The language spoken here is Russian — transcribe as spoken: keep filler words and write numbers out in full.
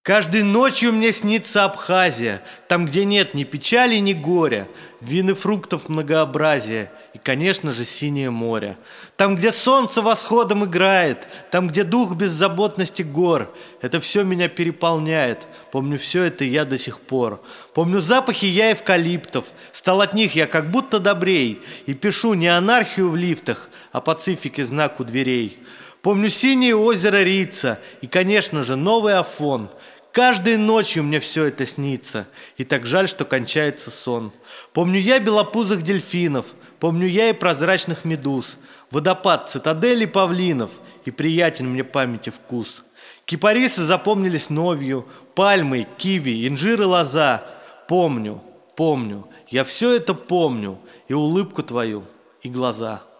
Каждой ночью мне снится Абхазия, там, где нет ни печали, ни горя, вин и фруктов многообразие и, конечно же, синее море. Там, где солнце восходом играет, там, где дух беззаботности гор. Это все меня переполняет, помню все это я до сих пор. Помню запахи я эвкалиптов, стал от них я как будто добрей, и пишу не анархию в лифтах, а пацифик и знак у дверей. Помню синее озеро Рица и, конечно же, новый Афон. Каждой ночью мне все это снится, и так жаль, что кончается сон. Помню я белопузых дельфинов, помню я и прозрачных медуз, водопад цитадели павлинов, и приятен мне памяти вкус. Кипарисы запомнились новью, пальмы, киви, инжир и лоза. Помню, помню, я все это помню, и улыбку твою, и глаза.